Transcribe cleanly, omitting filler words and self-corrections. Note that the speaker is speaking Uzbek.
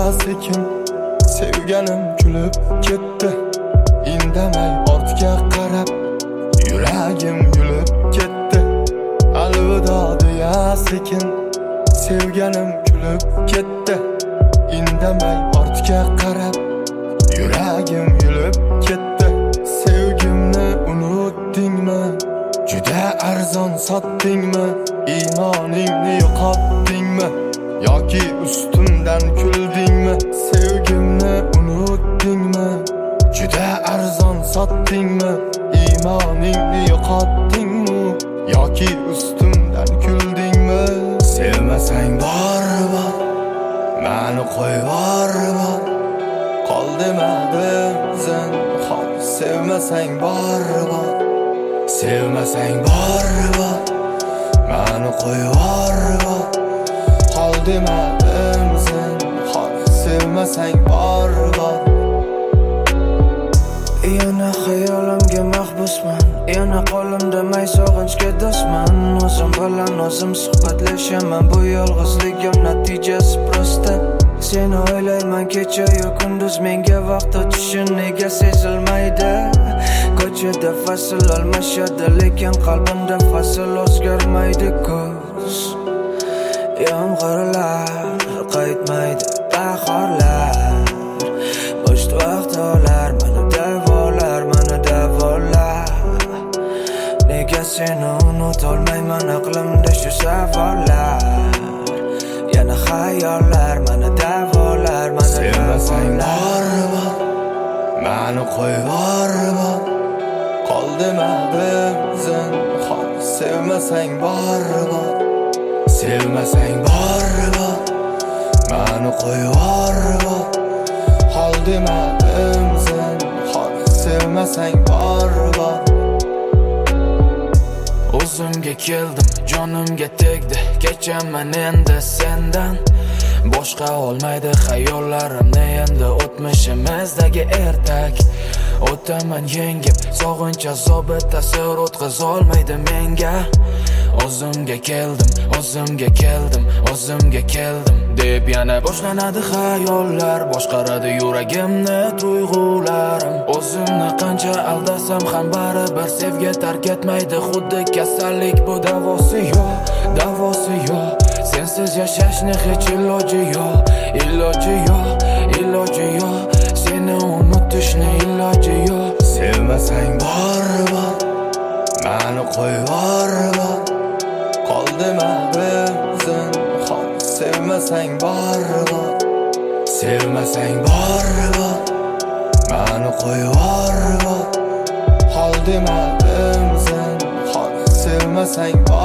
sekin. Sevganim kulib ketdi, indamay ortga qarab yuragim yulib ketdi. Alvido deya sekin. Sevganim kulib ketdi, indamay ortga qarab yuragim yulib ketdi. Sevgimni unutdingmi? Juda arzon sotdingmi? Iymoningni yo'qotdingmi? Yoki ustimdan kuldingmi? Sevgimni unutdingmi? Juda arzon sotdingmi? Iymoningni yo'qotdingmi? Yoki ustimdan kuldingmi? Sevmasang bor, meni qo'yvor, qol demadim zinhor. Sevmasang bor, sevmasang bor, meni qo'yvor, qol demadim zinhor. Sevmasang bor. Yana xayolimga mahbusman, yana qo'limda may sog'inchga do'stman. O'zim bilan o'zim suhbatlashaman, bu yolg'izligim natijasi prosta. Seni o'ylayman kecha-yu kunduz, menga vaqt o'tishi nega sezilmaydi? Ko'chada fasl almashadi, lekin qalbimda fasl o'zgarmaydi. Kuz yomg'irlar qaytmaydi, bahorlar bo'sh vaqtlar meni davolar, meni davolar. Nega seni unutolmayman, aqlimda shu savollar. Yana xayollar meni davolar, meni sevmasang bor, meni qo'yvor, qol demadim zinhor. Sevmasang bor, sevmasang bor, meni qo'yvor, qol demadim zinhor. Sevmasang bor. O'zimga keldim, jonimga tegdi, kechaman endi sendan. Boshqa olmaydi xayollarimni endi o'tmishimizdagi ertak. O'taman yengib, sog'inch azobi ta'sir o'tkazolmaydi menga. O'zimga keldim, o'zimga keldim, o'zimga keldim deb yana boshlanadi xayollar. Boshqaradi yuragimni tuyg'ularim. O'zimni qancha aldasam ham baribir sevgi tark etmaydi. Xuddi kasallik, bu davosi yo'q, davosi yo'q. Sensiz yashashni hech iloji yo'q, iloji yo'q, iloji yo'q. Seni unutishni iloji yo'q. Sevmasang bor, meni qo'yvor, qol demadim zinhor. Sevmasang bor, sevmasang bor, meni qo'yvor, qol demadim zinhor. Sevmasang bor.